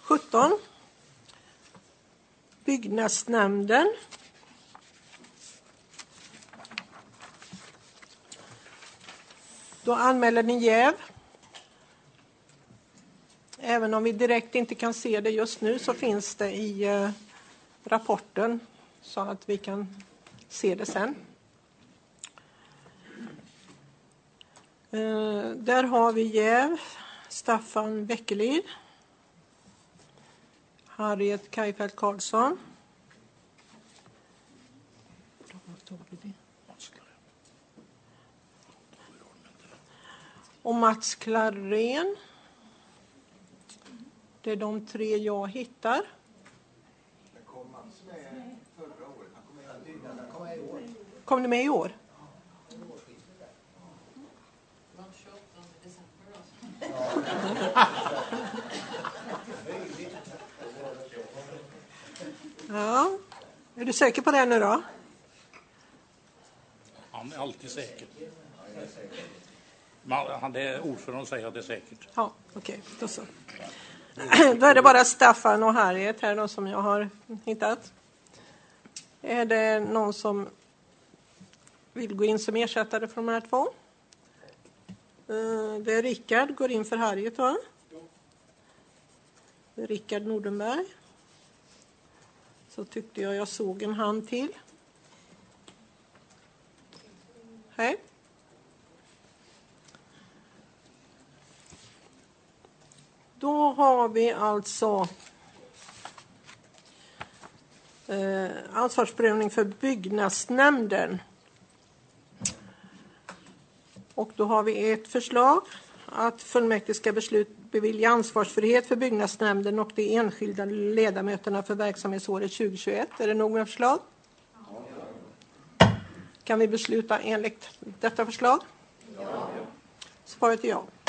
17. Byggnadsnämnden. Då anmäler ni jäv. Även om vi direkt inte kan se det just nu så finns det i rapporten så att vi kan se det sen. Där har vi jäv. Staffan Bäckelid. Harriet Kajfeldt Karlsson. Och Mats Klarén. Det är de 3 jag hittar. Det kom Mats med förra året. Han kom med i år. Kom ni med i år? Ja. Är du säker på det nu då? Han är alltid säker. Han är ordförande och säger att det är säkert. Ja, okej. Då så. Då är det bara Staffan och Harriet här då som jag har hittat. Är det någon som vill gå in som ersättare från de här 2? Det är Rickard, går in för Harriet va? Rickard Nordenberg. Så tyckte jag såg en hand till. Hej. Då har vi alltså ansvarsprövning för byggnadsnämnden. Och då har vi ett förslag att fullmäktige ska bevilja ansvarsfrihet för byggnadsnämnden och de enskilda ledamöterna för verksamhetsåret 2021. Är det några förslag? Kan vi besluta enligt detta förslag? Ja. Svaret är ja.